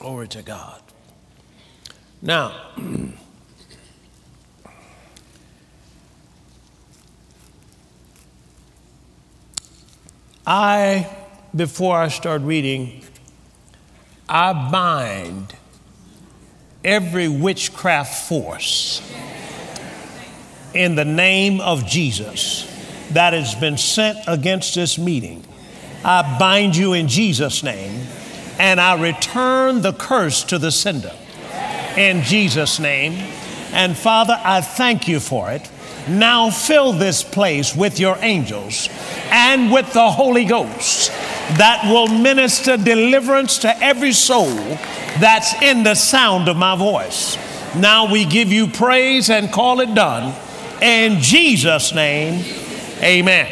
Glory to God. Now, before I start reading, I bind every witchcraft force in the name of Jesus that has been sent against this meeting. I bind you in Jesus' name, and I return the curse to the sender in Jesus' name. And Father, I thank you for it. Now fill this place with your angels and with the Holy Ghost that will minister deliverance to every soul that's in the sound of my voice. Now we give you praise and call it done. In Jesus' name, amen.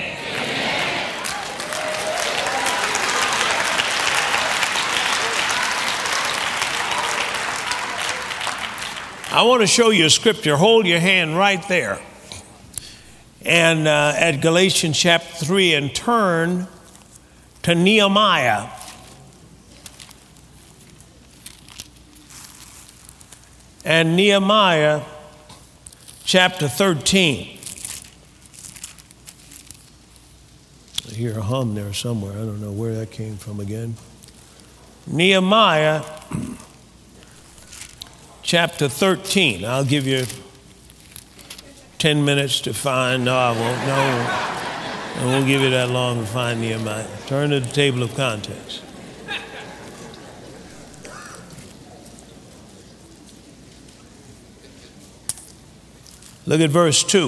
I want to show you a scripture. Hold your hand right there. And at Galatians chapter 3, and turn to Nehemiah. And Nehemiah chapter 13. I hear a hum there somewhere. I don't know where that came from again. Nehemiah chapter 13. I'll give you 10 minutes to find. No, I won't. No, I won't give you that long to find Nehemiah. Turn to the table of contents. Look at verse 2.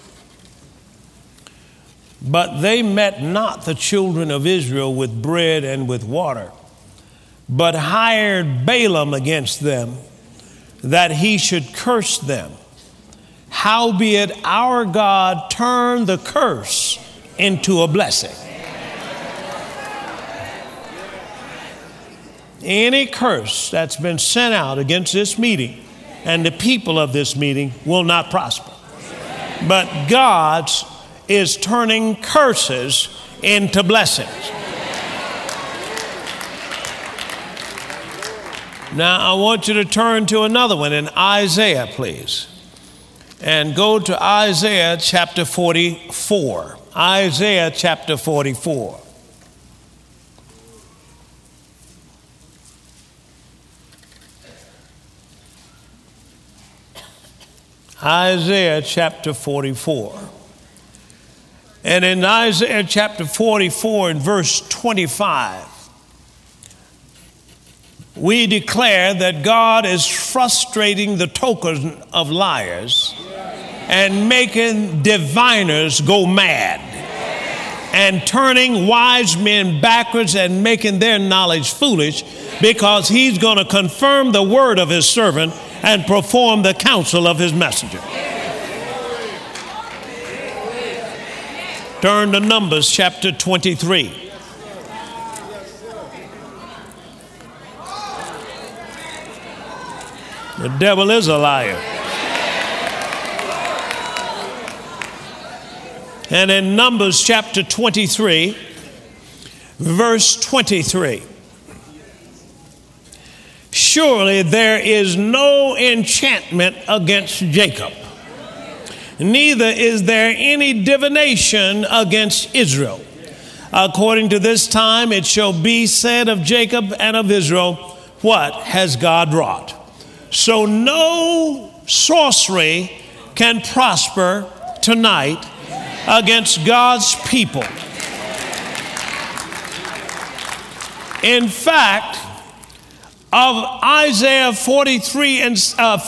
But they met not the children of Israel with bread and with water, but hired Balaam against them, that he should curse them. Howbeit our God turned the curse into a blessing. Any curse that's been sent out against this meeting and the people of this meeting will not prosper. But God's is turning curses into blessings. Now I want you to turn to another one in Isaiah, please. And go to Isaiah chapter 44. Isaiah chapter 44. Isaiah chapter 44. And in Isaiah chapter 44 and verse 25, we declare that God is frustrating the token of liars and making diviners go mad and turning wise men backwards and making their knowledge foolish, because he's going to confirm the word of his servant and perform the counsel of his messenger. Turn to Numbers chapter 23. The devil is a liar. And in Numbers chapter 23, verse 23. Surely there is no enchantment against Jacob, neither is there any divination against Israel. According to this time it shall be said of Jacob and of Israel, what has God wrought? So no sorcery can prosper tonight against God's people. In fact, of Isaiah 43 and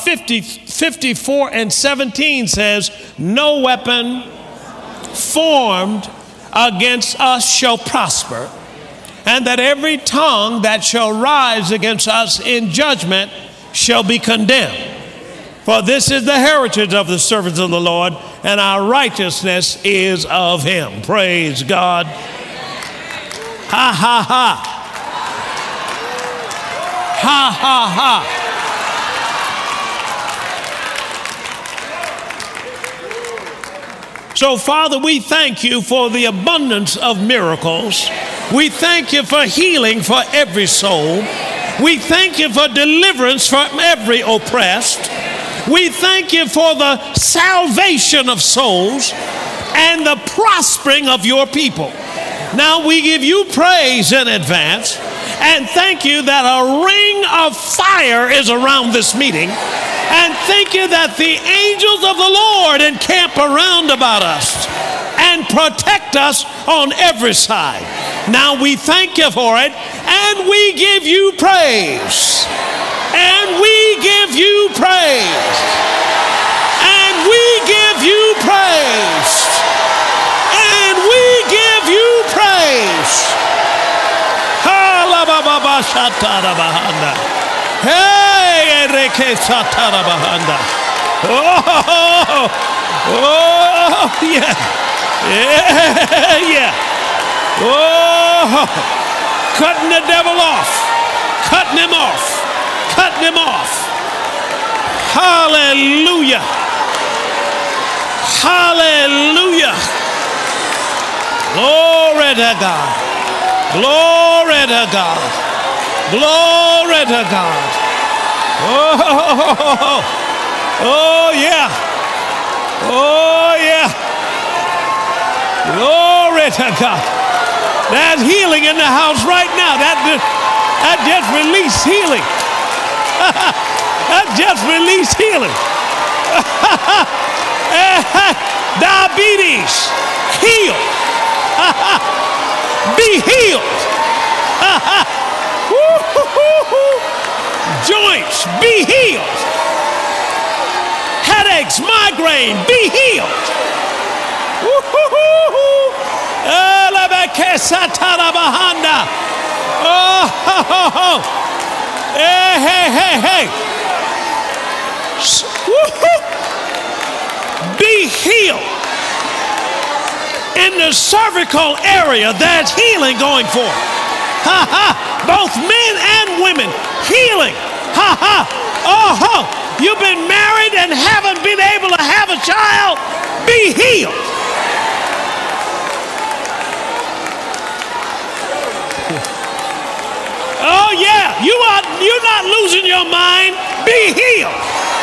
54 and 17 says, no weapon formed against us shall prosper, and that every tongue that shall rise against us in judgment shall be condemned. For this is the heritage of the servants of the Lord, and our righteousness is of him. Praise God. Ha, ha, ha. Ha, ha, ha. So, Father, we thank you for the abundance of miracles. We thank you for healing for every soul. We thank you for deliverance from every oppressed. We thank you for the salvation of souls and the prospering of your people. Now we give you praise in advance and thank you that a ring of fire is around this meeting, and thank you that the angels of the Lord encamp around about us and protect us on every side. Now we thank you for it, and we give you praise. And we give you praise. And we give you praise. And we give you praise. Hey, oh, yeah. Yeah. Oh, cutting the devil off. Cutting him off. Cutting him off. Hallelujah. Hallelujah. Glory to God. Glory to God. Glory to God. Oh, oh yeah. Oh yeah. Glory to God. There's healing in the house right now. That just released healing. That just released healing. Diabetes, healed. Be healed. Joints, be healed. Headaches, migraine, be healed. Oh, hey. Be healed. In the cervical area, there's healing going forth. Both men and women, healing. Oh, you've been married and haven't been able to have a child, be healed. Oh yeah, you're not losing your mind, be healed.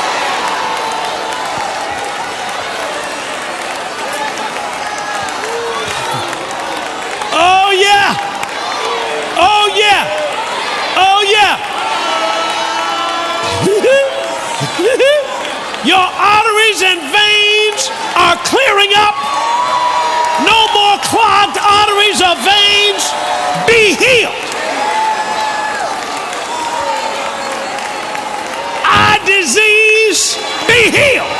Oh yeah. Oh yeah. Oh yeah. Your arteries and veins are clearing up. No more clogged arteries or veins. Be healed. Eye disease, be healed.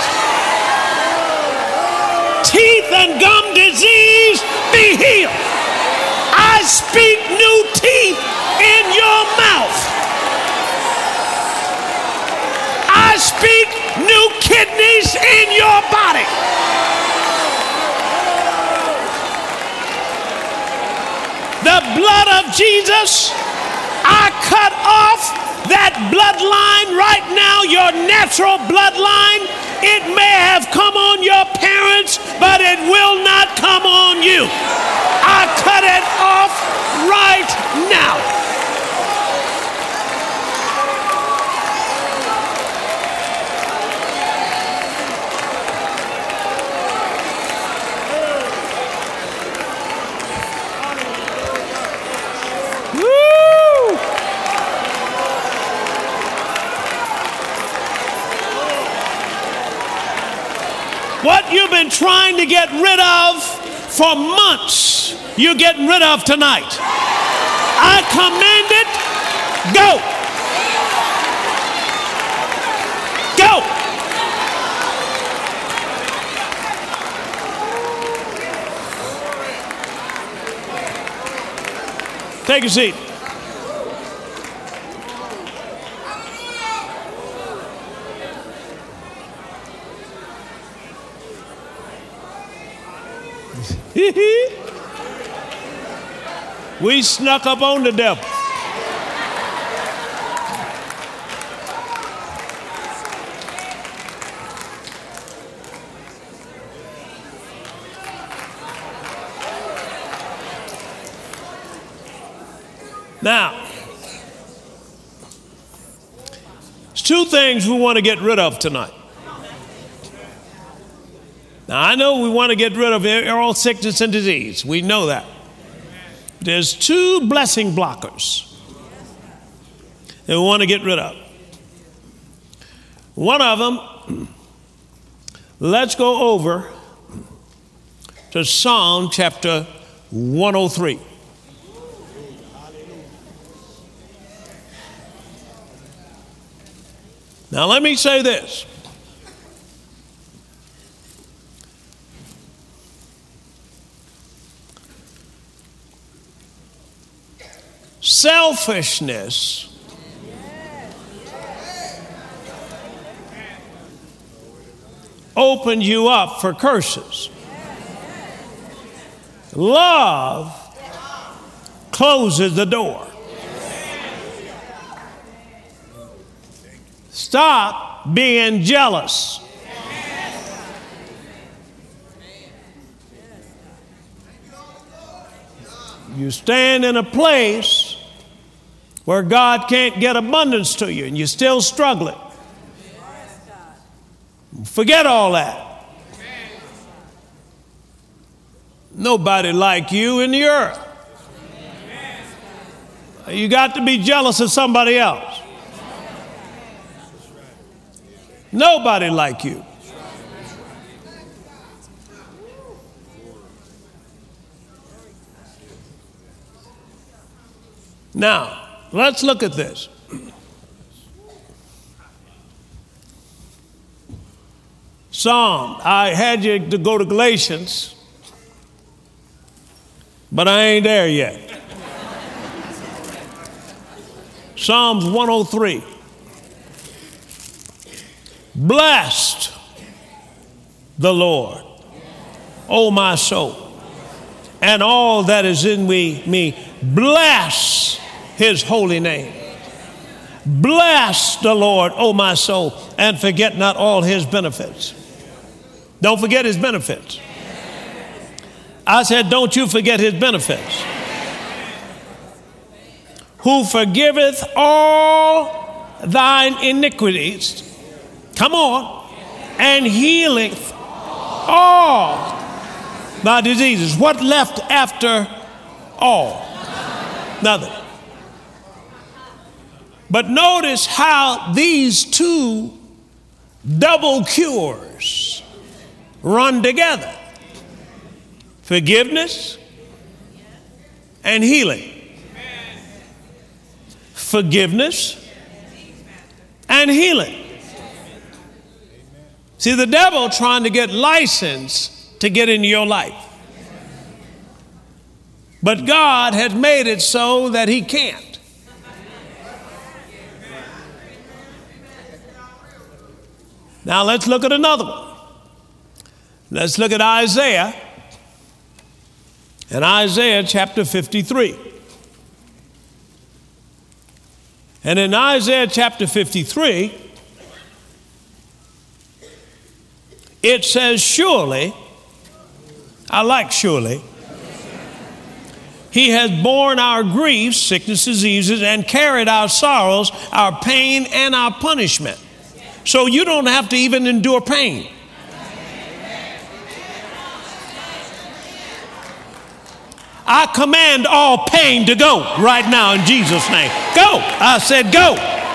Teeth and gum disease, be healed. I speak new teeth in your mouth. I speak new kidneys in your body. The blood of Jesus, I cut off that bloodline right now, your natural bloodline. It may have come on your parents, but it will not come on you. I cut it off right now. Woo! What you've been trying to get rid of for months, you're getting rid of tonight. I command it, go. Go. Take a seat. We snuck up on the devil. Now, two things we want to get rid of tonight. Now, I know we want to get rid of all sickness and disease. We know that. There's two blessing blockers that we want to get rid of. One of them, let's go over to Psalm chapter 103. Now, let me say this. Selfishness opens you up for curses. Love closes the door. Stop being jealous. You stand in a place where God can't get abundance to you and you're still struggling. Forget all that. Nobody like you in the earth. You got to be jealous of somebody else. Nobody like you. Now, let's look at this. Psalm, I had you to go to Galatians, but I ain't there yet. Psalms 103. Blessed the Lord, O my soul, and all that is in me. Bless his holy name. Bless the Lord, O my soul, and forget not all his benefits. Don't forget his benefits. I said, don't you forget his benefits. Who forgiveth all thine iniquities. Come on. And healeth all thy diseases. What left after all? Nothing. But notice how these two double cures run together. Forgiveness and healing. Forgiveness and healing. See, the devil trying to get license to get into your life. But God has made it so that he can't. Now let's look at another one. Let's look at Isaiah. And Isaiah chapter 53. And in Isaiah chapter 53, it says, surely, I like surely, he has borne our griefs, sickness, diseases, and carried our sorrows, our pain, and our punishment. So you don't have to even endure pain. I command all pain to go right now in Jesus' name. Go. I said go.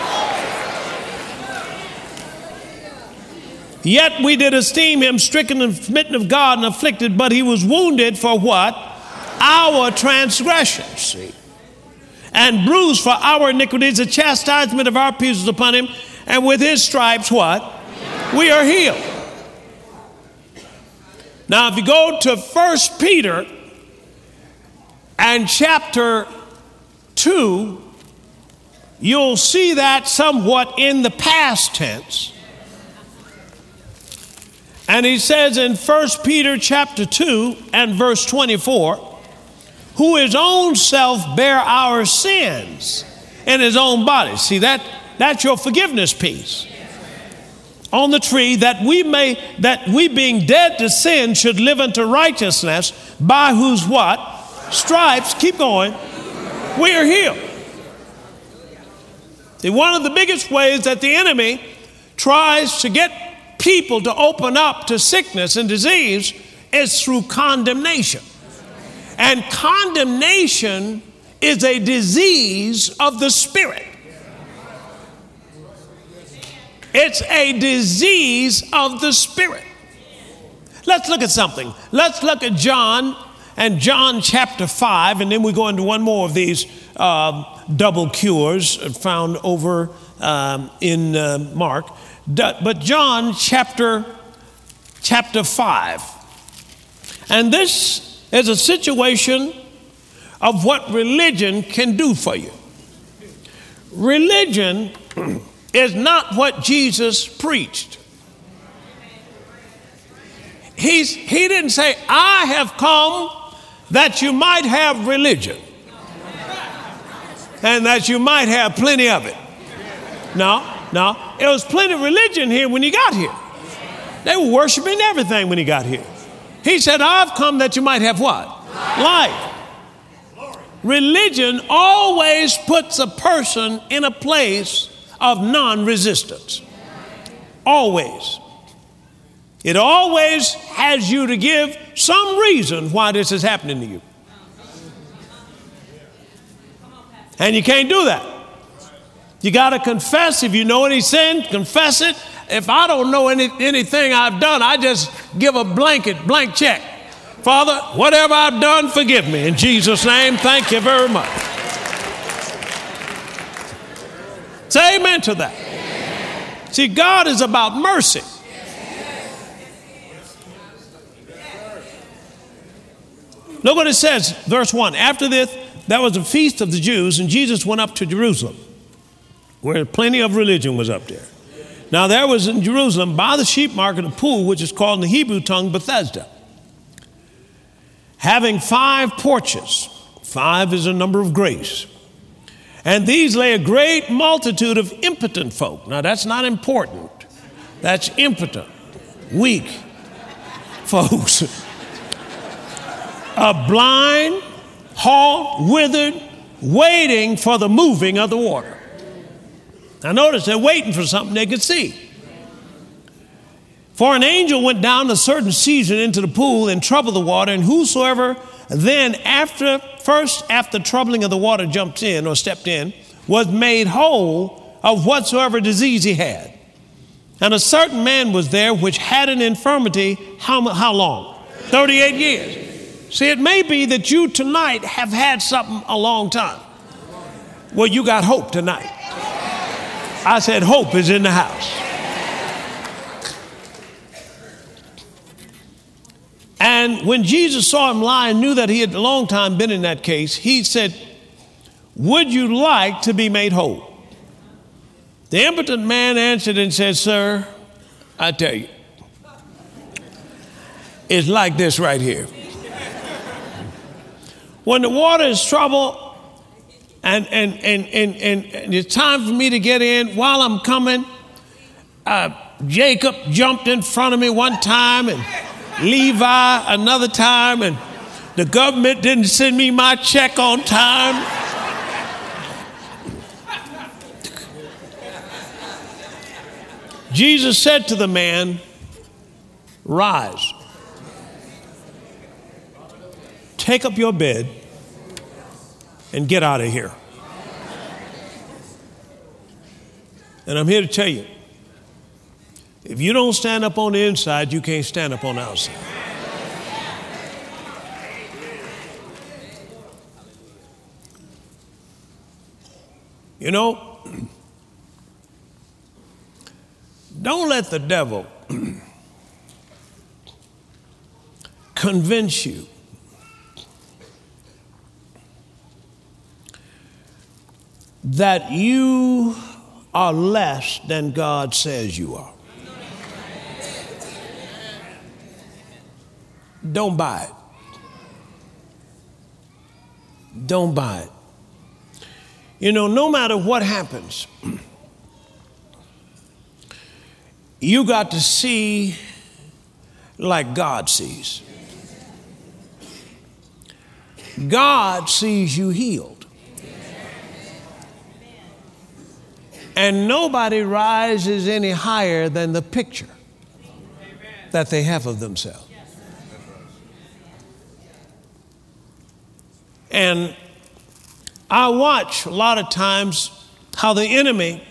Yet we did esteem him stricken and smitten of God and afflicted, but he was wounded for what? Our transgressions. See? And bruised for our iniquities. The chastisement of our peace was upon him. And with his stripes, what? We are healed. Now, if you go to 1 Peter and chapter 2, you'll see that somewhat in the past tense. And he says in 1 Peter chapter 2 and verse 24, who his own self bare our sins in his own body. See, that's your forgiveness piece. On the tree, that we being dead to sin should live unto righteousness, by whose what? Stripes, keep going, we are healed. See, one of the biggest ways that the enemy tries to get people to open up to sickness and disease is through condemnation. And condemnation is a disease of the spirit. It's a disease of the spirit. Let's look at something. Let's look at John and John chapter 5, and then we go into one more of these double cures found over in Mark. But John chapter 5. And this is a situation of what religion can do for you. Religion is not what Jesus preached. He didn't say, I have come that you might have religion and that you might have plenty of it. No. It was plenty of religion here when he got here. They were worshiping everything when he got here. He said, I've come that you might have what? Life. Religion always puts a person in a place of non-resistance. Always. It always has you to give some reason why this is happening to you. And you can't do that. You got to confess. If you know any sin, confess it. If I don't know anything I've done, I just give a blank check. Father, whatever I've done, forgive me. In Jesus' name, thank you very much. Say amen to that. Amen. See, God is about mercy. Look what it says, verse 1. After this, there was a feast of the Jews, and Jesus went up to Jerusalem, where plenty of religion was up there. Now there was in Jerusalem by the sheep market a pool, which is called in the Hebrew tongue Bethesda, having 5 porches. 5 is a number of grace. And these lay a great multitude of impotent folk. Now that's not important. That's impotent, weak folks. Blind, halt, withered, waiting for the moving of the water. Now notice they're waiting for something they could see. For an angel went down a certain season into the pool and troubled the water, and whosoever then after troubling of the water jumped in or stepped in, was made whole of whatsoever disease he had. And a certain man was there which had an infirmity, how long? 38 years. See, it may be that you tonight have had something a long time. Well, you got hope tonight. I said hope is in the house. And when Jesus saw him lie and knew that he had a long time been in that case, he said, would you like to be made whole? The impotent man answered and said, sir, I tell you, it's like this right here. When the water is troubled and it's time for me to get in, while I'm coming, Jacob jumped in front of me one time and Levi another time, and the government didn't send me my check on time. Jesus said to the man, rise, take up your bed and get out of here. And I'm here to tell you, if you don't stand up on the inside, you can't stand up on the outside. You know, don't let the devil convince you that you are less than God says you are. Don't buy it. Don't buy it. You know, no matter what happens, you got to see like God sees. God sees you healed. And nobody rises any higher than the picture that they have of themselves. And I watch a lot of times how the enemy,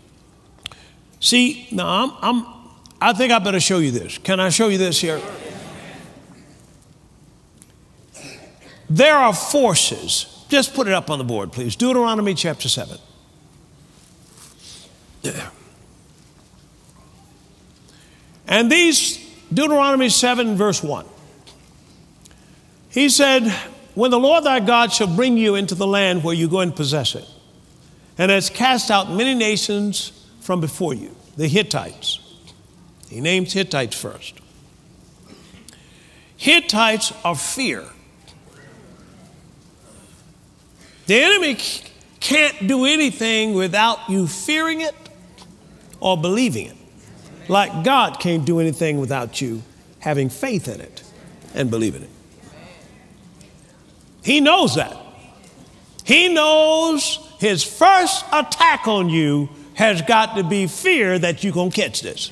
see, now I think I better show you this. Can I show you this here? There are forces. Just put it up on the board, please. Deuteronomy chapter 7. And these, Deuteronomy 7 verse 1. He said, when the Lord thy God shall bring you into the land where you go and possess it, and has cast out many nations from before you, the Hittites. He names Hittites first. Hittites are fear. The enemy can't do anything without you fearing it or believing it. Like God can't do anything without you having faith in it and believing it. He knows that. He knows his first attack on you has got to be fear that you're going to catch this.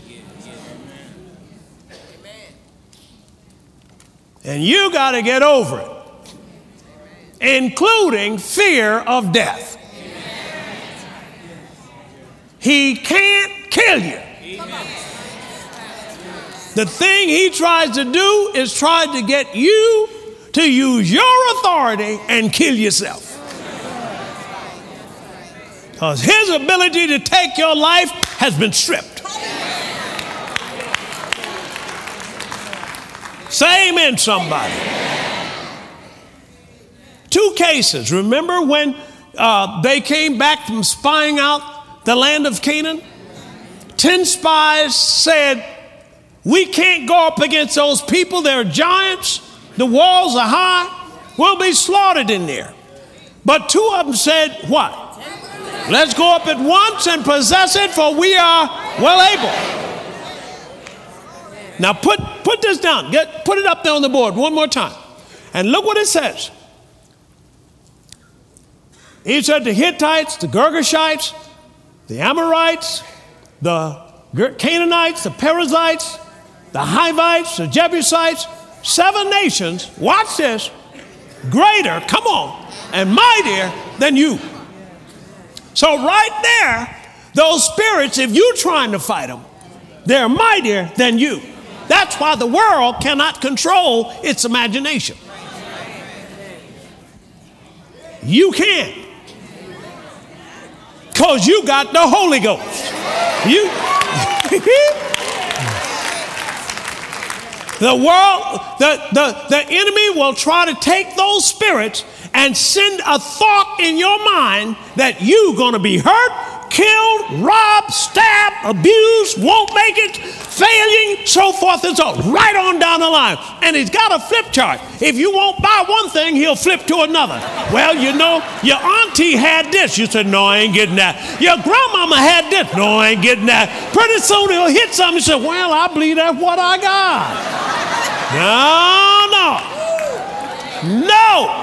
And you got to get over it, including fear of death. He can't kill you. The thing he tries to do is try to get you to use your authority and kill yourself. Because his ability to take your life has been stripped. Say amen, somebody. 2 cases. Remember when they came back from spying out the land of Canaan? 10 spies said, we can't go up against those people. They're giants. The walls are high. We'll be slaughtered in there. But 2 of them said, what? Let's go up at once and possess it, for we are well able. Now put this down. Put it up there on the board one more time. And look what it says. He said the Hittites, the Girgashites, the Amorites, the Canaanites, the Perizzites, the Hivites, the Jebusites, 7 nations, watch this, greater, come on, and mightier than you. So right there, those spirits, if you're trying to fight them, they're mightier than you. That's why the world cannot control its imagination. You can. Because you got the Holy Ghost. You. The world, the enemy will try to take those spirits and send a thought in your mind that you're going to be hurt, killed, robbed, stabbed, abused, won't make it, failing, so forth and so on, right on down the line. And he's got a flip chart. If you won't buy one thing, he'll flip to another. Well, you know, your auntie had this. You said, no, I ain't getting that. Your grandmama had this. No, I ain't getting that. Pretty soon he'll hit something and say, well, I believe that's what I got. No.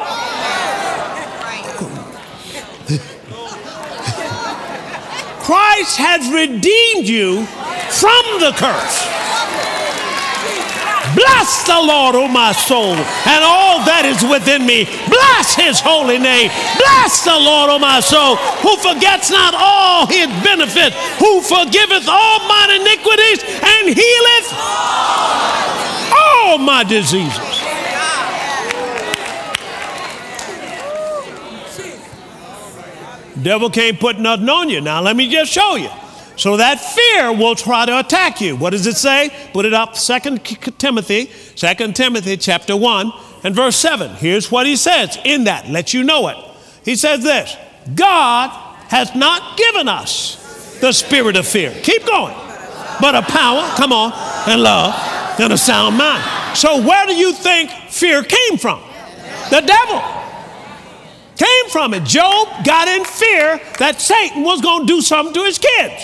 Christ has redeemed you from the curse. Bless the Lord, O my soul, and all that is within me. Bless his holy name. Bless the Lord, O my soul, who forgets not all his benefits, who forgiveth all mine iniquities, and healeth all my diseases. Devil can't put nothing on you. Now let me just show you. So that fear will try to attack you. What does it say? Put it up, 2 Timothy chapter 1 and verse 7. Here's what he says in that. Let you know it. He says this. God has not given us the spirit of fear. Keep going. But a power, come on, and love, and a sound mind. So where do you think fear came from? The devil. Came from it. Job got in fear that Satan was going to do something to his kids.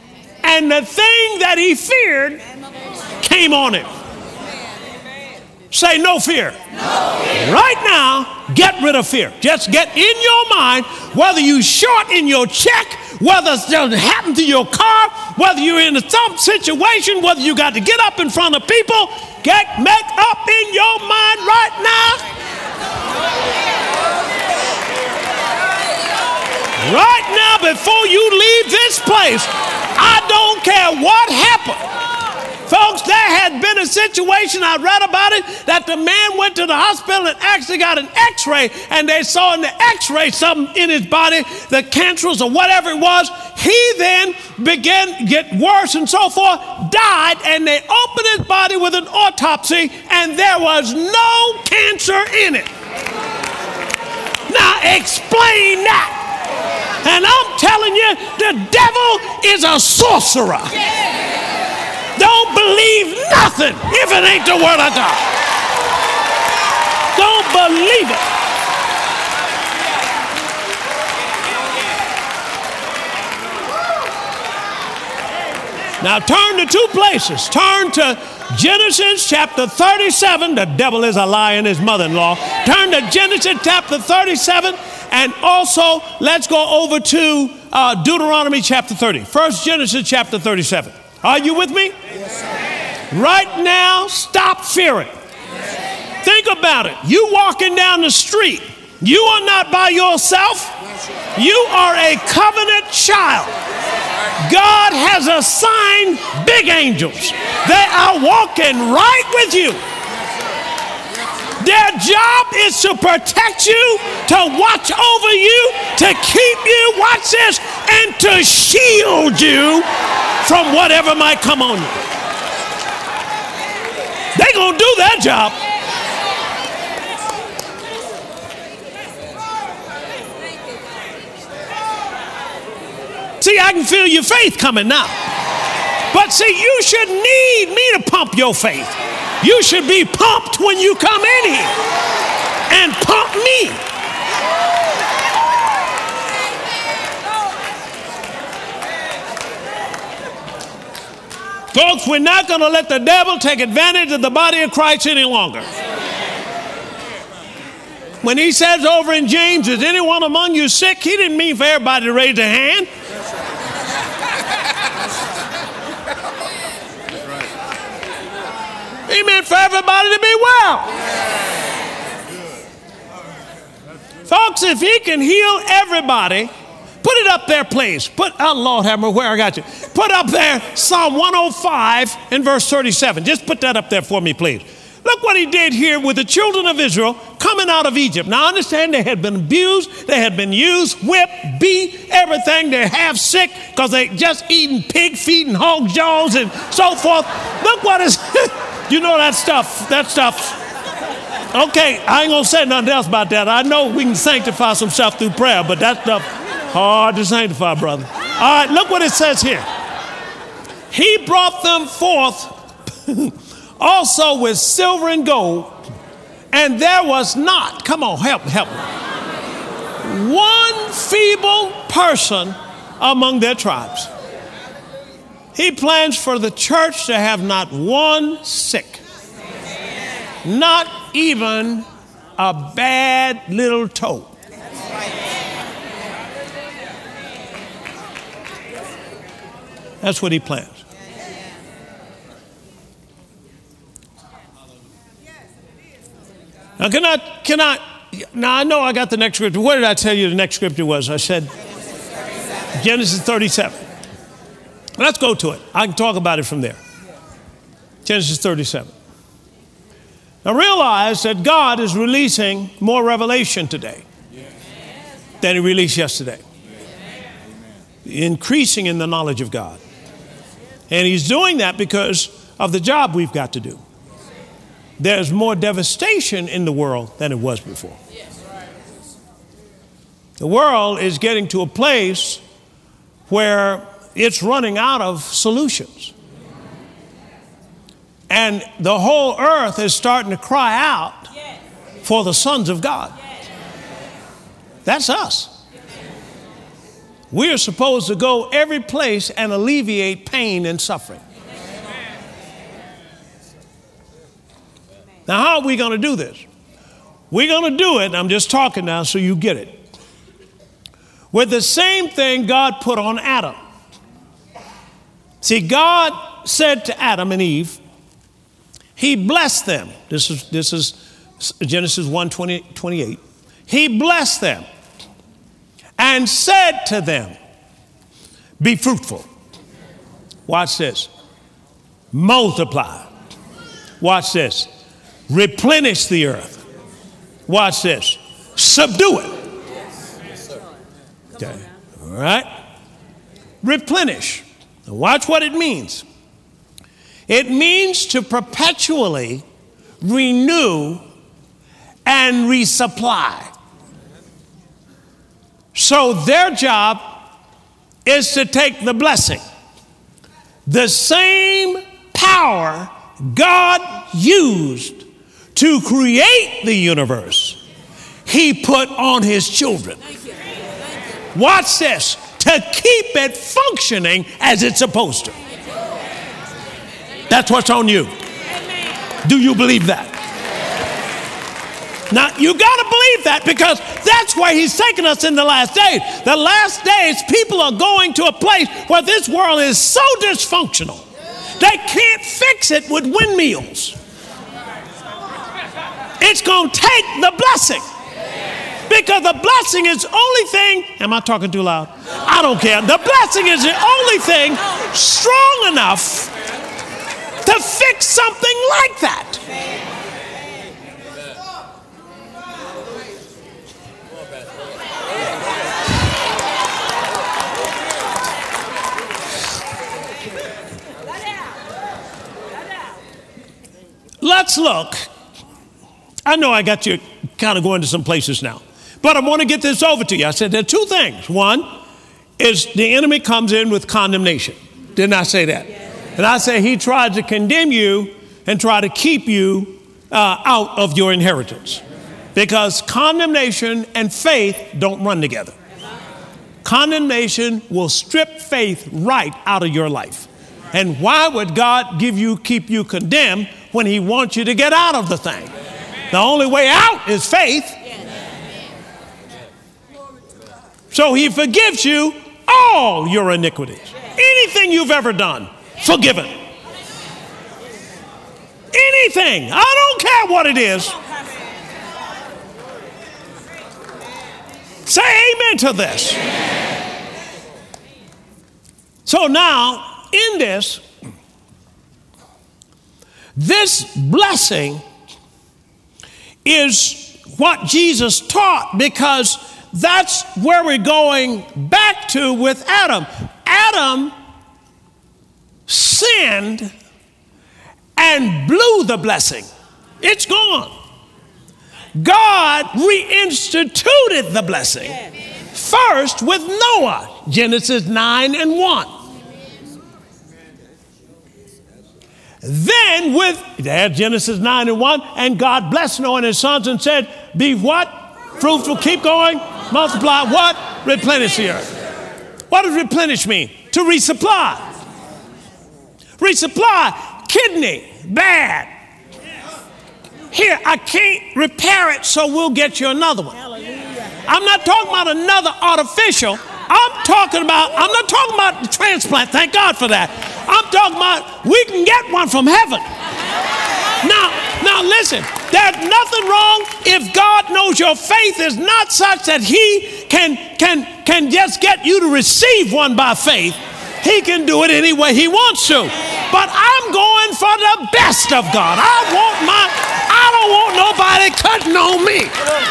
And the thing that he feared came on him. Say no fear. No fear. Right now, get rid of fear. Just get in your mind, whether you short in your check, whether something happened to your car, whether you're in some situation, whether you got to get up in front of people, make up in your mind right now. Right now, before you leave this place, I don't care what happened. Folks, there had been a situation, I read about it, that the man went to the hospital and actually got an x-ray, and they saw in the x-ray something in his body, the cancerous or whatever it was. He then began to get worse and so forth, died, and they opened his body with an autopsy, and there was no cancer in it. Now explain that. And I'm telling you, the devil is a sorcerer. Don't believe nothing if it ain't the word of God. Don't believe it. Now turn to two places. Turn to Genesis chapter 37. The devil is a liar and his mother-in-law. Turn to Genesis chapter 37. And also let's go over to Deuteronomy chapter 30. First Genesis chapter 37. Are you with me? Yes, sir. Right now, stop fearing. Yes. Think about it. You walking down the street. You are not by yourself. You are a covenant child. God has assigned big angels. They are walking right with you. Their job is to protect you, to watch over you, to keep you, watch this, and to shield you from whatever might come on you. They're going to do their job. See, I can feel your faith coming now. But see, you should need me to pump your faith. You should be pumped when you come in here and pump me. Folks, we're not going to let the devil take advantage of the body of Christ any longer. When he says over in James, is anyone among you sick? He didn't mean for everybody to raise their hand. He meant for everybody to be well. Folks, if he can heal everybody, put it up there, please. Oh, Lord have mercy, where I got you. Put up there Psalm 105 and verse 37. Just put that up there for me, please. Look what he did here with the children of Israel coming out of Egypt. Now, understand they had been abused, they had been used, whipped, beat, everything. They're half sick because they just eating pig feet and hog jaws and so forth. Look what is, you know that stuff. Okay, I ain't going to say nothing else about that. I know we can sanctify some stuff through prayer, but that stuff hard to sanctify, brother. All right, look what it says here. He brought them forth also with silver and gold, and there was not, come on, help me, one feeble person among their tribes. He plans for the church to have not one sick, not even a bad little toe. That's what he plans. Now, now I know I got the next scripture. What did I tell you the next scripture was? I said Genesis 37. Let's go to it. I can talk about it from there. Genesis 37. Now realize that God is releasing more revelation today than he released yesterday. Increasing in the knowledge of God. And he's doing that because of the job we've got to do. There's more devastation in the world than it was before. The world is getting to a place where it's running out of solutions. And the whole earth is starting to cry out for the sons of God. That's us. We are supposed to go every place and alleviate pain and suffering. Now, how are we going to do this? We're going to do it, I'm just talking now so you get it, with the same thing God put on Adam. See, God said to Adam and Eve, he blessed them. This is Genesis 1:28. He blessed them and said to them, be fruitful. Watch this. Multiply. Watch this. Replenish the earth. Watch this. Subdue it. Okay. All right. Replenish. Now watch what it means. It means to perpetually renew and resupply. So their job is to take the blessing. The same power God used to create the universe, he put on his children. Watch this. To keep it functioning as it's supposed to. That's what's on you. Do you believe that? Now, you got to believe that, because that's where he's taking us in the last days. The last days, people are going to a place where this world is so dysfunctional, they can't fix it with windmills. It's going to take the blessing. Because the blessing is the only thing, am I talking too loud? I don't care. The blessing is the only thing strong enough to fix something like that. Let's look. I know I got you kind of going to some places now, but I want to get this over to you. I said there are two things. One is the enemy comes in with condemnation. Didn't I say that? And I say he tried to condemn you and try to keep you out of your inheritance, because condemnation and faith don't run together. Condemnation will strip faith right out of your life. And why would God keep you condemned when he wants you to get out of the thing? The only way out is faith. So he forgives you all your iniquities. Anything you've ever done, forgiven. Anything. I don't care what it is. Say amen to this. So now, in this blessing is what Jesus taught, because that's where we're going back to with Adam. Adam sinned and blew the blessing. It's gone. God reinstituted the blessing. First with Noah, Genesis 9:1. Then with Genesis 9:1, and God blessed Noah and his sons and said, be what? Fruitful, keep going, multiply, what? Replenish the earth. What does replenish mean? To resupply. Resupply, kidney, bad. Here, I can't repair it, so we'll get you another one. I'm not talking about another artificial. I'm not talking about the transplant. Thank God for that. I'm talking about we can get one from heaven. Now listen, there's nothing wrong if God knows your faith is not such that he can just get you to receive one by faith. He can do it any way he wants to. But I'm going for the best of God. I don't want nobody cutting on me.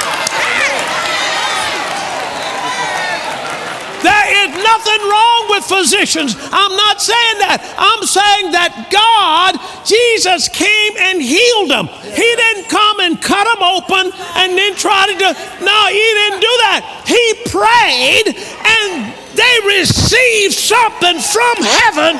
There is nothing wrong with physicians. I'm not saying that. I'm saying that God, Jesus came and healed them. He didn't come and cut them open and then try to do. No, he didn't do that. He prayed and they received something from heaven.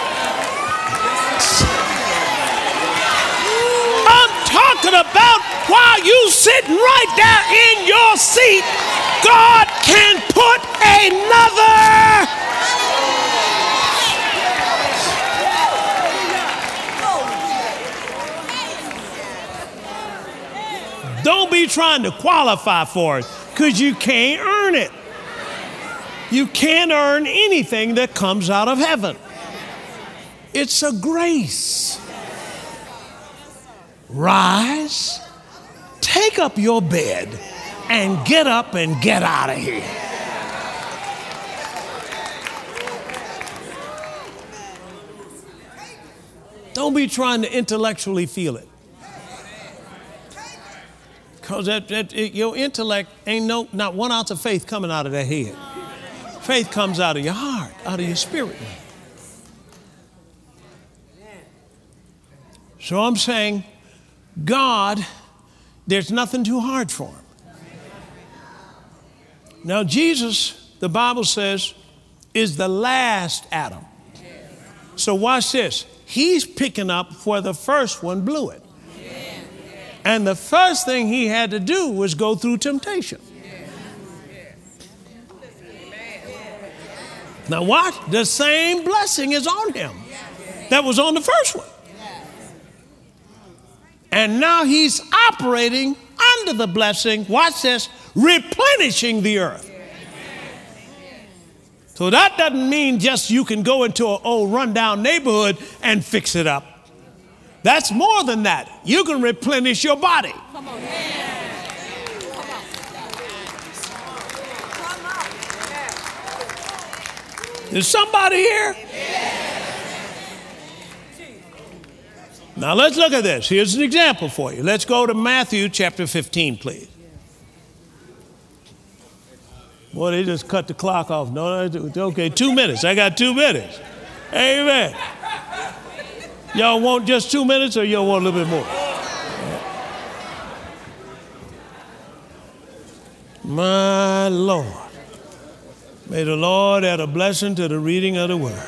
I'm talking about while you sitting right there in your seat, God can put another. Don't be trying to qualify for it, because you can't earn it. You can't earn anything that comes out of heaven. It's a grace. Rise, take up your bed, and get up and get out of here. Don't be trying to intellectually feel it. Because your intellect ain't not 1 ounce of faith coming out of that head. Faith comes out of your heart, out of your spirit. So I'm saying, God, there's nothing too hard for him. Now, Jesus, the Bible says, is the last Adam. So watch this. He's picking up where the first one blew it. And the first thing he had to do was go through temptation. Now what? The same blessing is on him that was on the first one. And now he's operating under the blessing, watch this, replenishing the earth. So that doesn't mean just you can go into an old rundown neighborhood and fix it up. That's more than that. You can replenish your body. Come on. Is somebody here? Now let's look at this. Here's an example for you. Let's go to Matthew chapter 15, please. Boy, they just cut the clock off. No, okay, 2 minutes. I got 2 minutes. Amen. Y'all want just 2 minutes, or y'all want a little bit more? My Lord. May the Lord add a blessing to the reading of the word.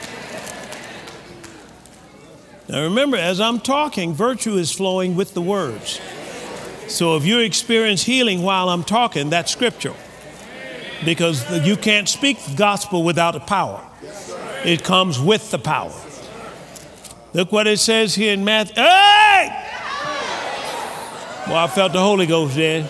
Now remember, as I'm talking, virtue is flowing with the words. So if you experience healing while I'm talking, that's scriptural. Because you can't speak the gospel without the power. It comes with the power. Look what it says here in Matthew. Hey! Well, I felt the Holy Ghost there.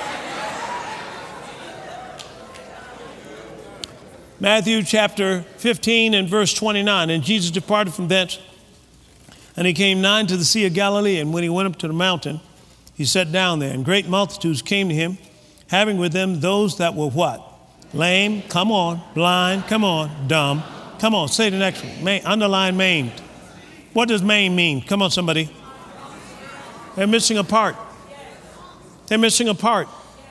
Matthew chapter 15 and verse 29. And Jesus departed from thence, and he came nigh to the Sea of Galilee. And when he went up to the mountain, he sat down there. And great multitudes came to him, having with them those that were what? Lame, come on. Blind, come on. Dumb, come on. Say the next one. Underline maimed. What does maimed mean? Come on, somebody. They're missing a part. They're missing a part.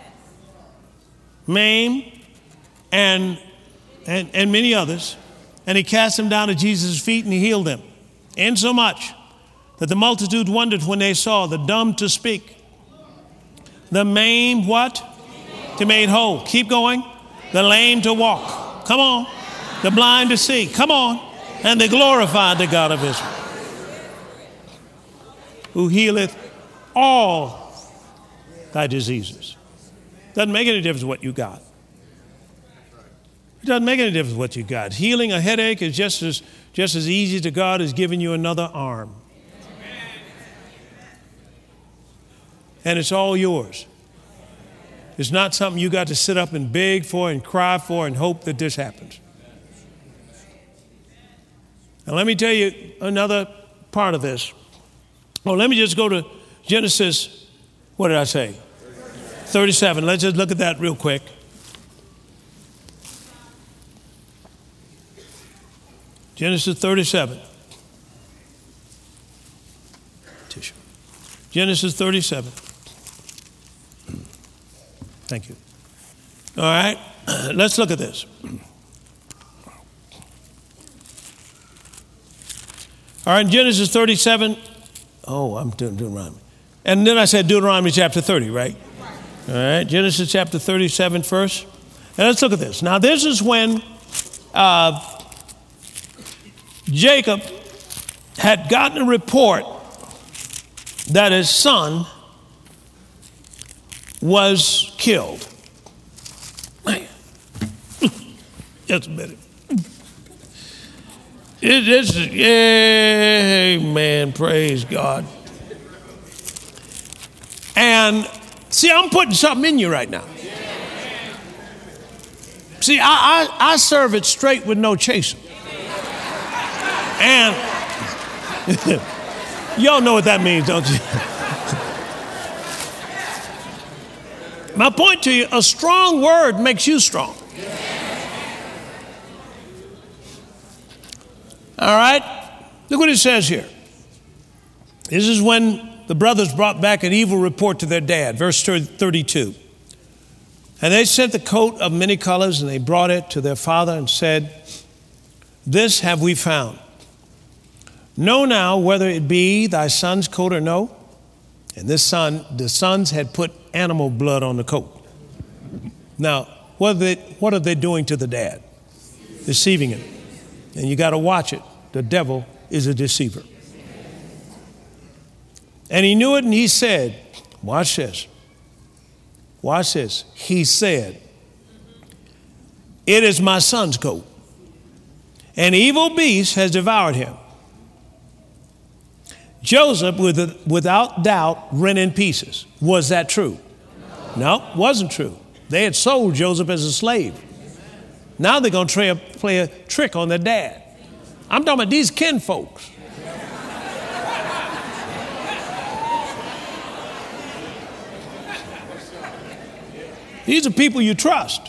Maimed and many others. And he cast them down at Jesus' feet and he healed them. Insomuch that the multitude wondered when they saw the dumb to speak. The maimed what? To made whole. Keep going. The lame to walk. Come on. The blind to see. Come on. And they glorified the God of Israel, who healeth all thy diseases. Doesn't make any difference what you got. It doesn't make any difference what you got. Healing a headache is just as easy to God as giving you another arm. And it's all yours. It's not something you got to sit up and beg for and cry for and hope that this happens. Now let me tell you another part of this. Oh, let me just go to Genesis, what did I say? 37. Let's just look at that real quick. Genesis 37. Tissue. Genesis 37. Thank you. All right, let's look at this. All right, Genesis 37. Oh, I'm doing Deuteronomy. And then I said Deuteronomy chapter 30, right? All right, Genesis chapter 37 first. And let's look at this. Now, this is when Jacob had gotten a report that his son was killed. Just a minute. Amen. Praise God. And See, I'm putting something in you right now. See, I serve it straight with no chaser. And y'all know what that means, don't you? My point to you, a strong word makes you strong. All right? Look what it says here. This is when the brothers brought back an evil report to their dad. Verse 32. And they sent the coat of many colors, and they brought it to their father and said, "This have we found. Know now whether it be thy son's coat or no." And the sons had put animal blood on the coat. Now, what are they doing to the dad? Deceiving him. And you got to watch it. The devil is a deceiver. And he knew it, and he said, watch this. Watch this. He said, "It is my son's coat. An evil beast has devoured him." Joseph, without doubt, rent in pieces. Was that true? No, wasn't true. They had sold Joseph as a slave. Now they're going to play a trick on their dad. I'm talking about these kin folks. These are people you trust.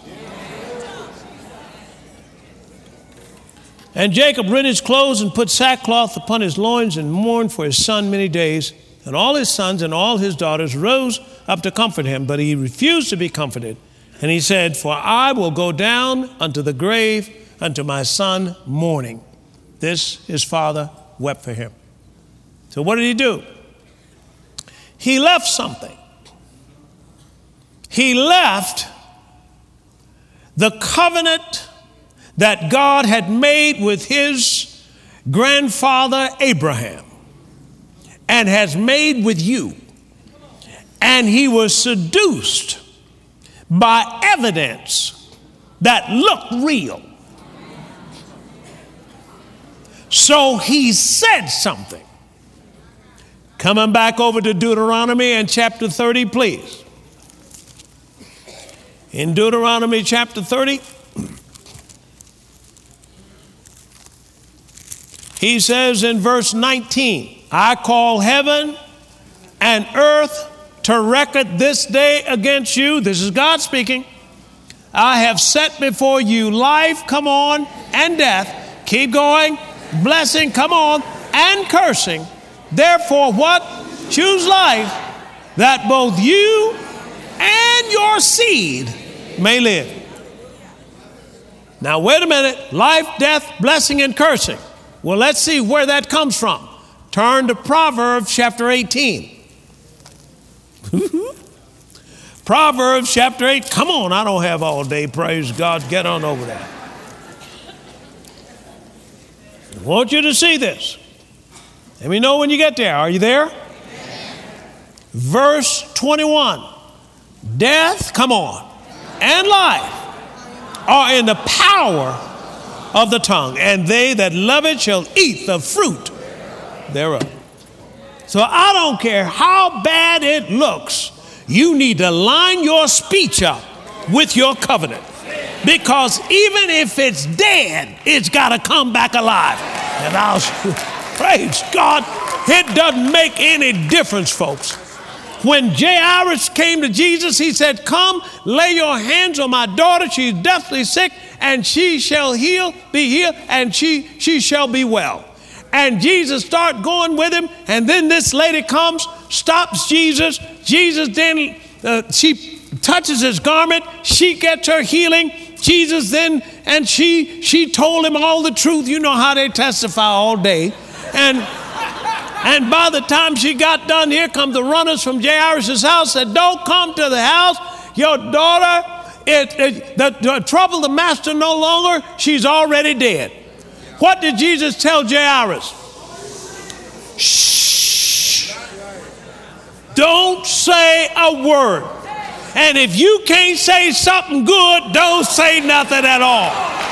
And Jacob rent his clothes and put sackcloth upon his loins and mourned for his son many days. And all his sons and all his daughters rose up to comfort him, but he refused to be comforted. And he said, "For I will go down unto the grave unto my son mourning." This, his father, wept for him. So what did he do? He left something. He left the covenant that God had made with his grandfather Abraham and has made with you. And he was seduced by evidence that looked real. So he said something. Coming back over to Deuteronomy and chapter 30, please. In Deuteronomy chapter 30, he says in verse 19, "I call heaven and earth to record this day against you." This is God speaking. "I have set before you life," come on, "and death." Keep going. "Blessing," come on, "and cursing. Therefore," what? "Choose life, that both you and your seed may live." Now, wait a minute. Life, death, blessing, and cursing. Well, let's see where that comes from. Turn to Proverbs chapter 18. Proverbs chapter 8. Come on, I don't have all day. Praise God. Get on over there. I want you to see this. Let me know when you get there. Are you there? Verse 21. "Death," come on, "and life are in the power of the tongue, and they that love it shall eat the fruit thereof." So I don't care how bad it looks, you need to line your speech up with your covenant. Because even if it's dead, it's got to come back alive. And I'll praise God, it doesn't make any difference, folks. When Jairus came to Jesus, he said, "Come, lay your hands on my daughter. She's deathly sick, and she shall be healed, and she shall be well." And Jesus started going with him, and then this lady comes, stops Jesus. Jesus then, she touches his garment. She gets her healing. Jesus then, and she told him all the truth. You know how they testify all day. And by the time she got done, here come the runners from Jairus' house, said, "Don't come to the house. Your daughter, the trouble the master no longer. She's already dead." What did Jesus tell Jairus? Shh. Don't say a word. And if you can't say something good, don't say nothing at all.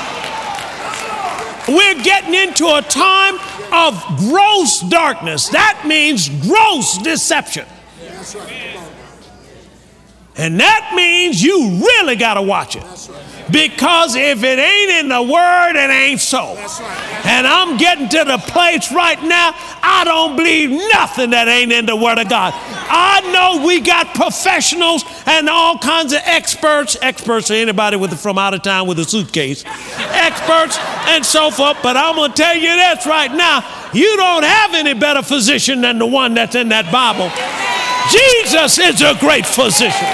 We're getting into a time of gross darkness. That means gross deception. And that means you really got to watch it. Because if it ain't in the Word, it ain't so. And I'm getting to the place right now, I don't believe nothing that ain't in the Word of God. I know we got professionals and all kinds of experts are anybody from out of town with a suitcase, experts and so forth. But I'm going to tell you this right now, you don't have any better physician than the one that's in that Bible. Jesus is a great physician.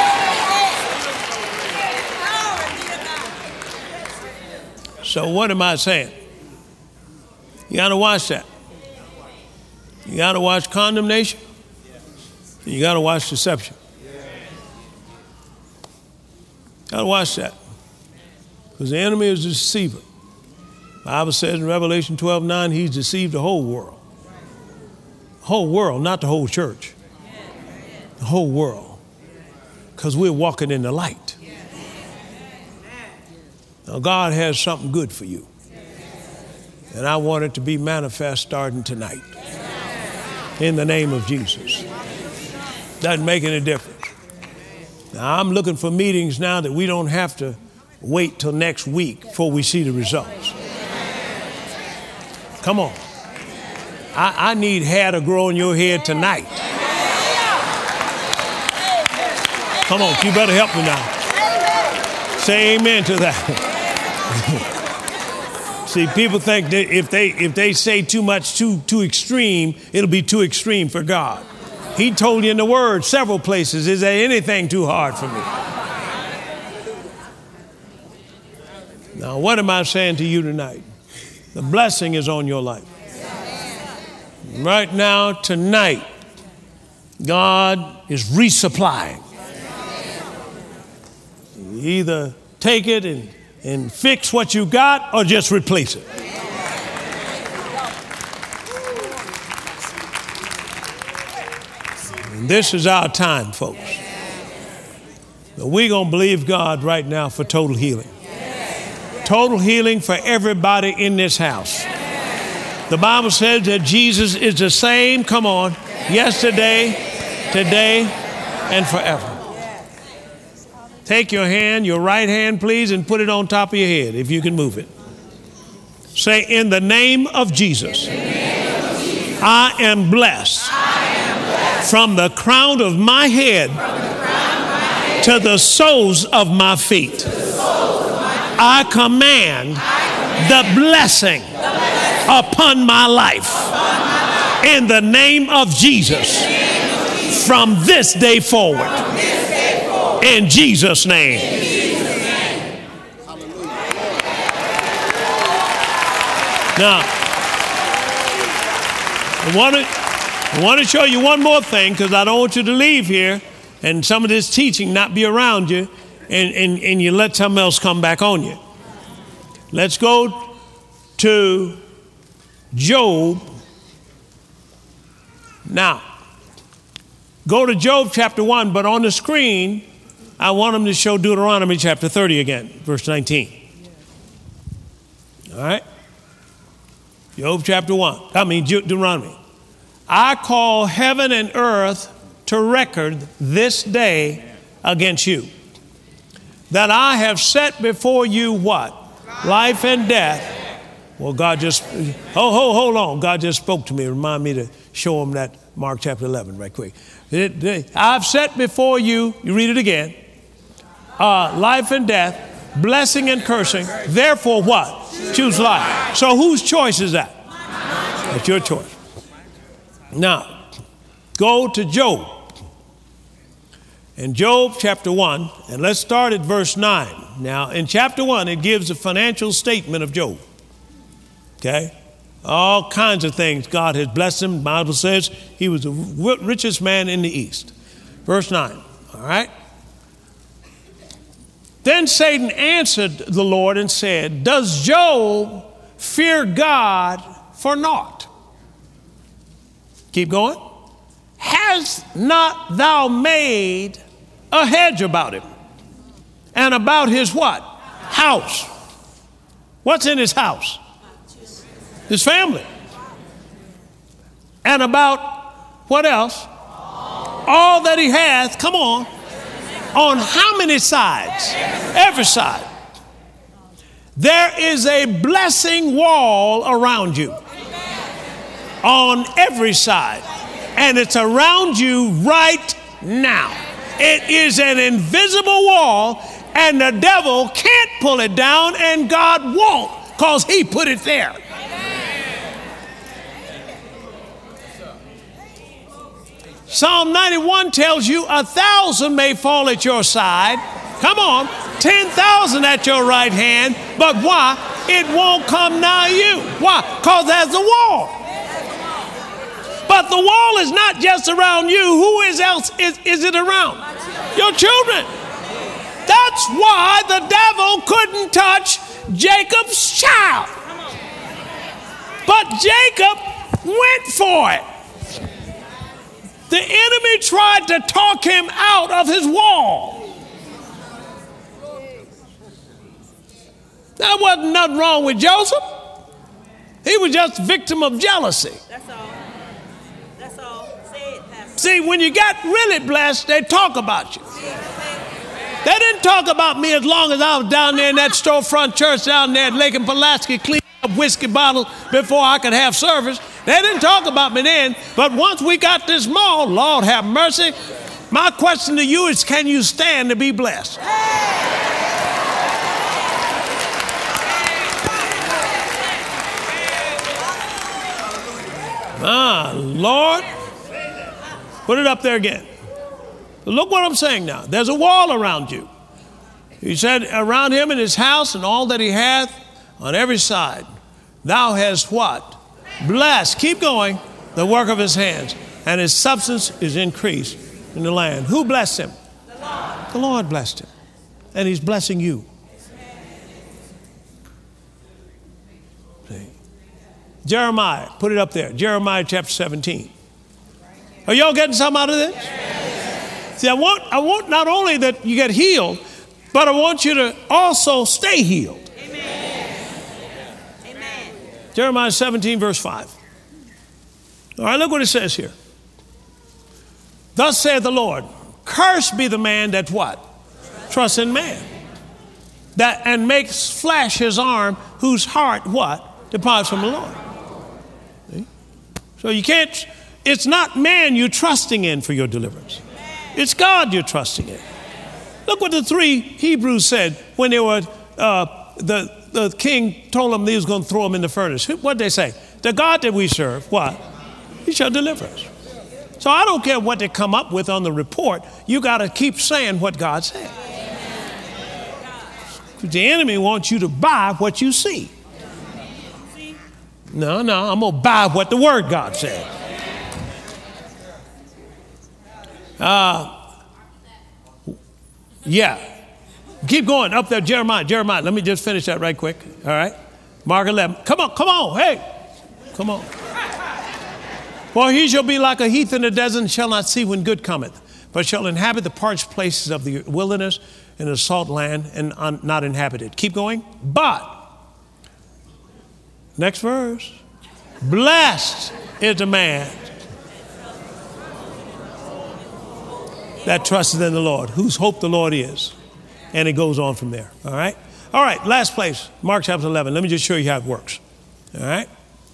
So what am I saying? You got to watch that. You got to watch condemnation. You got to watch deception. Got to watch that. Because the enemy is a deceiver. The Bible says in Revelation 12:9, he's deceived the whole world. The whole world, not the whole church. The whole world. Because we're walking in the light. Now, God has something good for you. And I want it to be manifest starting tonight. In the name of Jesus. Doesn't make any difference. Now, I'm looking for meetings now that we don't have to wait till next week before we see the results. Come on. I need hair to grow in your head tonight. Come on, you better help me now. Say amen to that. See, people think that if they say too much, too extreme, it'll be too extreme for God. He told you in the Word several places, is there anything too hard for me? Now, what am I saying to you tonight? The blessing is on your life. Right now, tonight, God is resupplying. You either take it and fix what you got or just replace it. And this is our time, folks. But we're going to believe God right now for total healing. Total healing for everybody in this house. The Bible says that Jesus is the same, come on, yesterday, today, and forever. Take your hand, your right hand, please, and put it on top of your head, if you can move it. Say, in the name of Jesus, I am blessed from the crown of my head to the soles of my feet. I command the blessing upon my life in the name of Jesus from this day forward. In Jesus' name. Now, I want to show you one more thing because I don't want you to leave here and some of this teaching not be around you and you let something else come back on you. Let's go to Job. Now, go to Job chapter 1, but on the screen, I want them to show Deuteronomy chapter 30 again, verse 19. All right? Job chapter 1. Deuteronomy. I call heaven and earth to record this day against you, that I have set before you what? Life and death. Well, God just, hold on. God just spoke to me. Remind me to show him that Mark chapter 11 right quick. I've set before you, you read it again, life and death, blessing and cursing. Therefore what? Choose life. So whose choice is that? That's your choice. Now, go to Job. In Job chapter 1, and let's start at verse 9. Now, in chapter 1, it gives a financial statement of Job. Okay? All kinds of things. God has blessed him. The Bible says he was the richest man in the East. Verse 9. All right? Then Satan answered the Lord and said, does Job fear God for naught? Keep going. Has not thou made a hedge about him and about his what? House. What's in his house? His family. And about what else? All that he hath, come on, On how many sides? Every side. There is a blessing wall around you. On every side. And it's around you right now. It is an invisible wall, and the devil can't pull it down, and God won't, because he put it there. Psalm 91 tells you 1,000 may fall at your side. Come on, 10,000 at your right hand. But why? It won't come nigh you. Why? Because there's a wall. But the wall is not just around you. Who else is it around? Your children. That's why the devil couldn't touch Jacob's child. But Jacob went for it. The enemy tried to talk him out of his wall. There wasn't nothing wrong with Joseph. He was just a victim of jealousy. That's all. That's all. Say it, Pastor. See, when you got really blessed, they talk about you. They didn't talk about me as long as I was down there in that storefront church down there at Lake and Pulaski cleaning up whiskey bottles before I could have service. They didn't talk about me then, but once we got this mall, Lord have mercy, my question to you is, can you stand to be blessed? Lord, put it up there again. Look what I'm saying now. There's a wall around you. He said, around him and his house and all that he hath on every side, thou hast what? Blessed, keep going, the work of his hands, and his substance is increased in the land. Who blessed him? The Lord. The Lord blessed him, and he's blessing you. See? Jeremiah, put it up there. Jeremiah chapter 17. Are y'all getting something out of this? Yes. See, I want not only that you get healed, but I want you to also stay healed. Jeremiah 17, verse 5. All right, look what it says here. Thus saith the Lord, cursed be the man that what? Trusts in man. That and makes flash his arm, whose heart what? Departs from the Lord. See? So you can't, it's not man you're trusting in for your deliverance. It's God you're trusting in. Look what the three Hebrews said when they were, the king told them he was going to throw them in the furnace. What did they say? The God that we serve, what? He shall deliver us. So I don't care what they come up with on the report. You got to keep saying what God said. The enemy wants you to buy what you see. No, I'm going to buy what the word God said. Yeah. Keep going up there, Jeremiah. Let me just finish that right quick. All right. Mark 11. Come on. Hey, come on. For he shall be like a heath in the desert and shall not see when good cometh, but shall inhabit the parched places of the wilderness and the salt land and not inhabited. Keep going. But, next verse, blessed is the man that trusteth in the Lord, whose hope the Lord is. And it goes on from there. All right. Last place, Mark chapter 11. Let me just show you how it works. All right.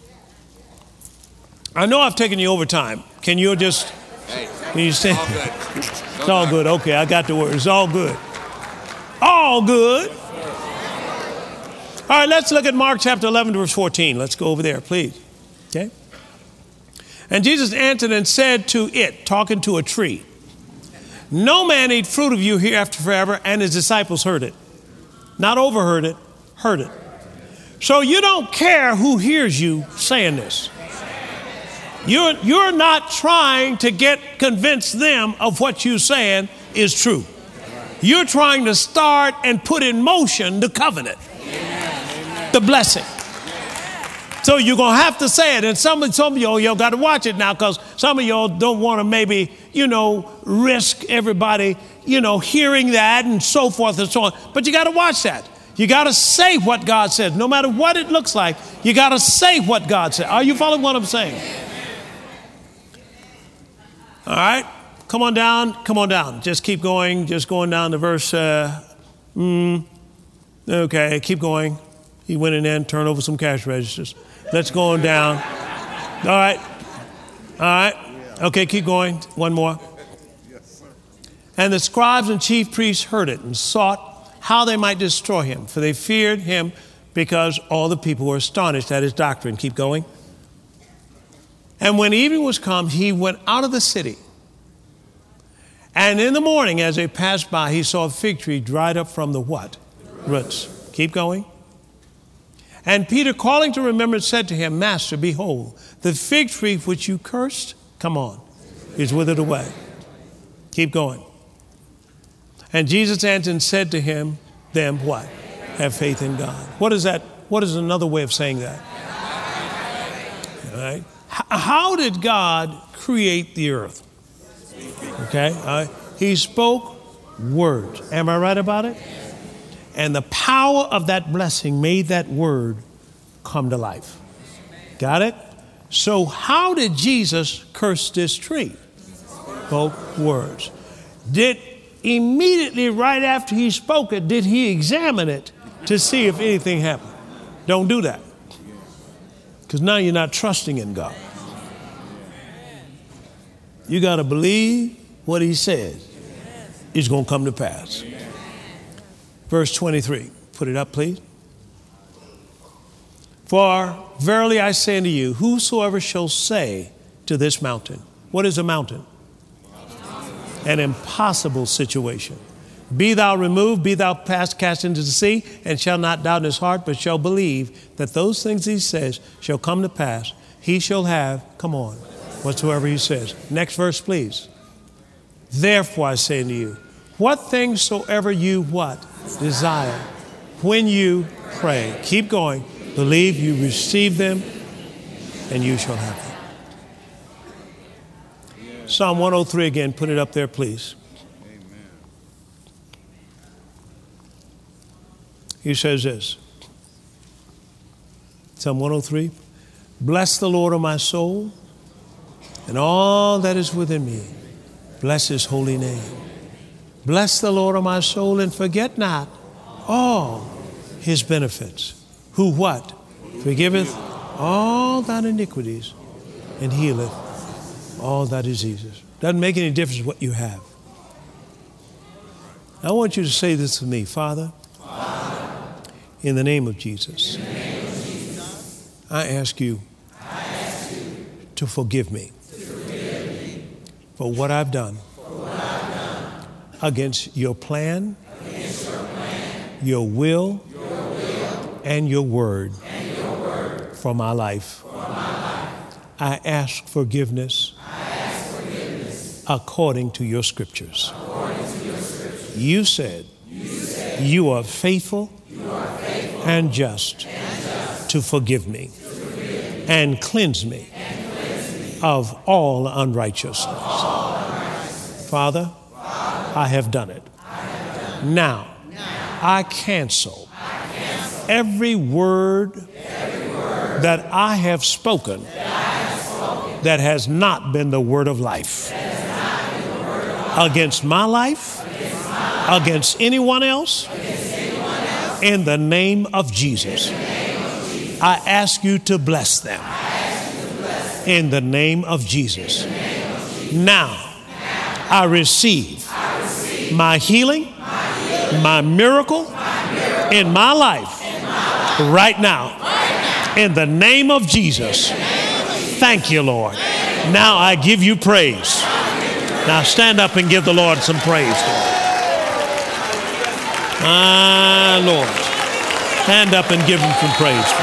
I know I've taken you over time. Can you just, can you stand? All good. It's all good. Okay, I got the word. It's all good. All good. All right, let's look at Mark chapter 11, verse 14. Let's go over there, please. Okay. And Jesus answered and said to it, talking to a tree, no man eat fruit of you hereafter forever. And his disciples heard it. Not overheard it, heard it. So you don't care who hears you saying this. You're not trying to convince them of what you're saying is true. You're trying to start and put in motion the covenant, the blessing. So you're going to have to say it. And some of y'all got to watch it now, because some of y'all don't want to maybe, risk everybody, hearing that and so forth and so on. But you got to watch that. You got to say what God says. No matter what it looks like, you got to say what God said. Are you following what I'm saying? All right. come on down. Come on down. Just keep going. Just going down to verse. Okay, keep going. He went in there and turned over some cash registers. Let's go on down. All right. All right. Okay, keep going. One more. And the scribes and chief priests heard it and sought how they might destroy him, for they feared him because all the people were astonished at his doctrine. Keep going. And when evening was come, he went out of the city. And in the morning, as they passed by, he saw a fig tree dried up from the what? Roots. Keep going. And Peter, calling to remembrance, said to him, Master, behold, the fig tree which you cursed, come on, is withered away. Keep going. And Jesus answered and said to them, what? Have faith in God. What is that? What is another way of saying that? All right. How did God create the earth? Okay. He spoke words. Am I right about it? And the power of that blessing made that word come to life. Got it? So how did Jesus curse this tree? Spoke words. Did immediately right after he spoke it, did he examine it to see if anything happened? Don't do that. Because now you're not trusting in God. You got to believe what he says is going to come to pass. Verse 23. Put it up, please. For verily I say unto you, whosoever shall say to this mountain. What is a mountain? An impossible situation. Be thou removed, be thou cast into the sea, and shall not doubt in his heart, but shall believe that those things he says shall come to pass. He shall have, come on, whatsoever he says. Next verse, please. Therefore I say unto you, what things soever you what? Desire. When you pray. Keep going. Believe you receive them, and you shall have them. Psalm 103 again. Put it up there, please. Amen. He says this. Psalm 103. Bless the Lord, O my soul, and all that is within me. Bless his holy name. Bless the Lord, O my soul, and forget not all his benefits. Who what? Forgiveth all thine iniquities and healeth all thy diseases. Doesn't make any difference what you have. I want you to say this to me. Father, in the name of Jesus, I ask you to forgive me for what I've done against your plan, your will, and your word for my life. I ask forgiveness according to your scriptures. You said you are faithful and just to forgive me and cleanse me of all unrighteousness. Father, I have done it. Now, I cancel every word that I have spoken that has not been the word of life against my life, against anyone else, in the name of Jesus. I ask you to bless them in the name of Jesus. Now, I receive my healing, my miracle in my life right now in the name of Jesus. Thank you, Lord. Now I give you praise. Now stand up and give the Lord some praise. Lord. Stand up and give him some praise.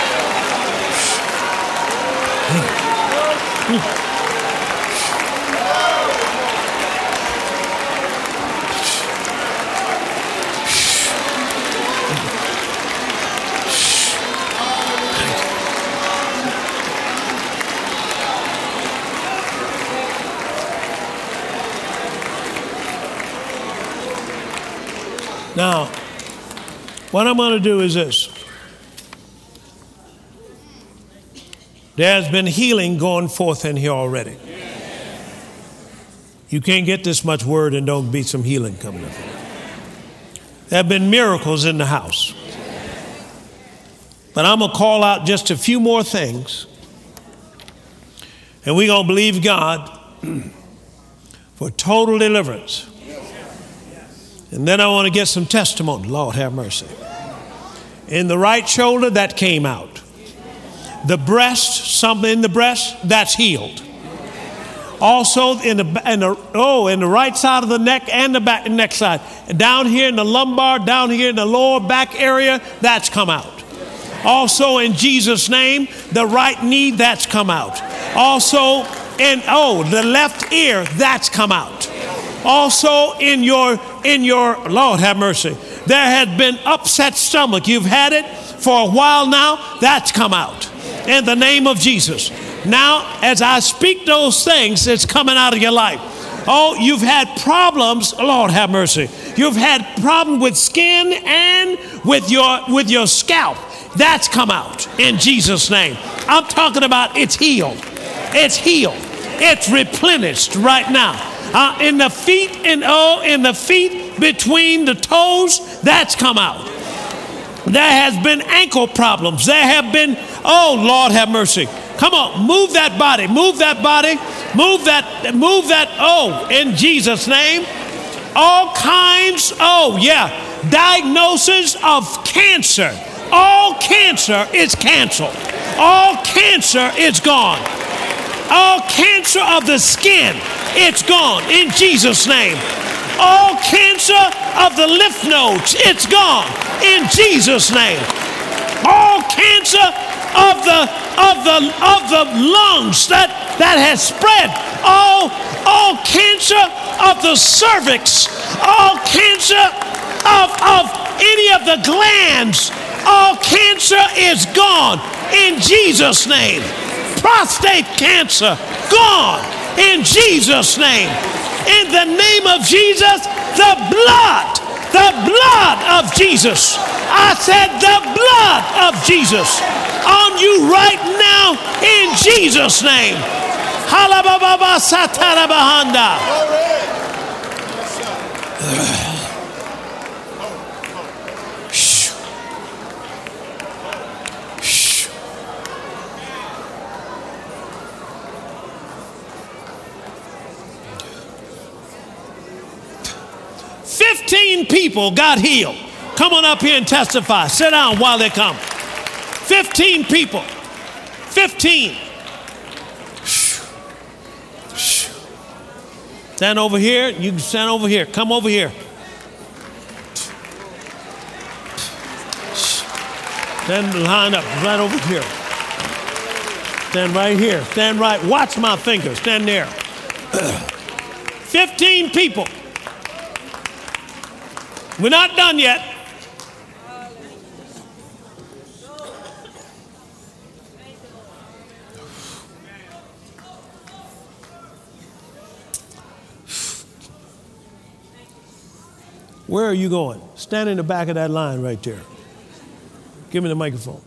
Now, what I'm going to do is this. There's been healing going forth in here already. You can't get this much word and don't be some healing coming up. There have been miracles in the house. But I'm going to call out just a few more things. And we're going to believe God for total deliverance. And then I want to get some testimony. Lord, have mercy. In the right shoulder, that came out. The breast, something in the breast, that's healed. Also in the right side of the neck and the back neck side. Down here in the lumbar, down here in the lower back area, that's come out. Also in Jesus' name, the right knee, that's come out. Also in the left ear, that's come out. Also in your Lord have mercy, there has been upset stomach. You've had it for a while now, that's come out. In the name of Jesus. Now, as I speak those things, it's coming out of your life. Oh, you've had problems. Lord have mercy. You've had problem with skin and with your scalp. That's come out in Jesus' name. I'm talking about it's healed. It's healed. It's replenished right now. In the feet, in the feet between the toes, that's come out. There has been ankle problems. There have been, oh Lord have mercy. Come on, move that body, move that body, move that, oh, in Jesus' name. All kinds, diagnosis of cancer. All cancer is canceled. All cancer is gone. All cancer of the skin, it's gone in Jesus' name. All cancer of the lymph nodes, it's gone in Jesus' name. All cancer of the lungs that has spread. All cancer of the cervix. All cancer of any of the glands. All cancer is gone in Jesus' name. Prostate cancer, gone in Jesus' name. In the name of Jesus, the blood of Jesus. I said the blood of Jesus on you right now in Jesus' name. Halababa satarabahanda. 15 people got healed. Come on up here and testify. Sit down while they come. 15 people. 15. Stand over here. You can stand over here. Come over here. Stand line up right over here. Stand right here. Stand right. Watch my fingers. Stand there. 15 people. We're not done yet. Where are you going? Stand in the back of that line right there. Give me the microphone.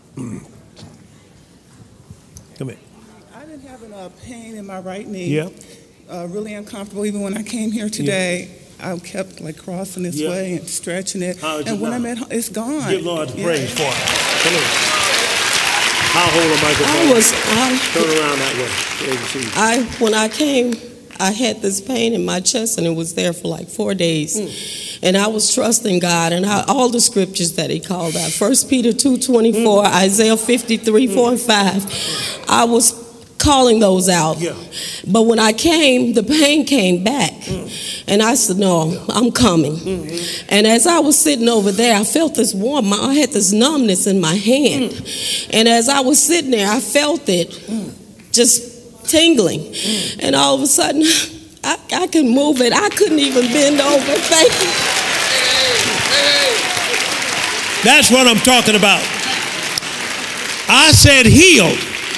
Come here. I've been having a pain in my right knee. Yep. Really uncomfortable. Even when I came here today, I kept like crossing this way and stretching it. And when I'm at home, it's gone. Give Lord the praise for it. Come on. I'll hold the microphone. Turn around that way. When I came, I had this pain in my chest, and it was there for like 4 days. And I was trusting God, and all the scriptures that He called out, 1 Peter 2:24, Isaiah 53, 4 and 5. I was calling those out. Yeah. But when I came, the pain came back. And I said, no, I'm coming. And as I was sitting over there, I felt this warm, I had this numbness in my hand. And as I was sitting there, I felt it just tingling. And all of a sudden, I could move it. I couldn't even bend over. Thank you. That's what I'm talking about. I said healed.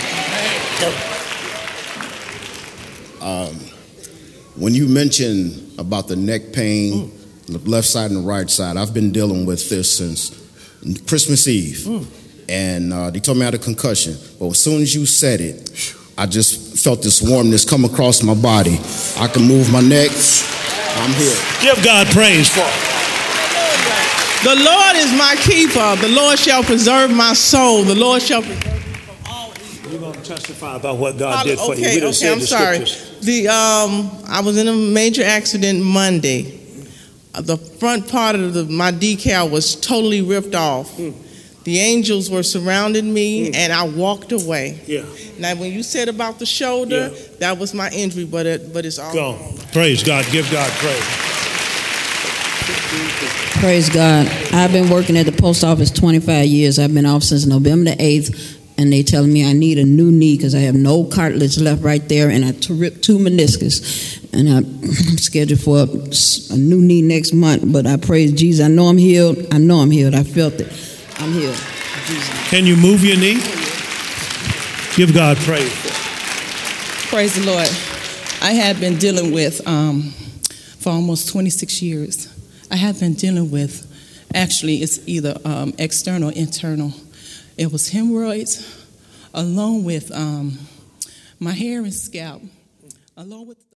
When you mentioned about the neck pain, the left side and the right side, I've been dealing with this since Christmas Eve. And they told me I had a concussion. But as soon as you said it, I just felt this warmness come across my body. I can move my neck. I'm here. Give God praise for it. The Lord is my keeper. The Lord shall preserve my soul. The Lord shall preserve me from all evil. You're going to testify about what God did for you. Okay, I'm sorry. I was in a major accident Monday. The front part of my decal was totally ripped off. The angels were surrounding me, and I walked away. Yeah. Now, when you said about the shoulder, that was my injury, but it's all gone. Praise God. Give God praise. Praise God. I've been working at the post office 25 years. I've been off since November the 8th, and they telling me I need a new knee because I have no cartilage left right there, and I ripped 2 meniscus. And I'm scheduled for a new knee next month, but I praise Jesus. I know I'm healed. I felt it. I'm healed. Jesus. Can you move your knee? Give God praise. Praise the Lord. I have been dealing with, for almost 26 years, I have been dealing with, actually it's either external or internal. It was hemorrhoids, along with my hair and scalp, along with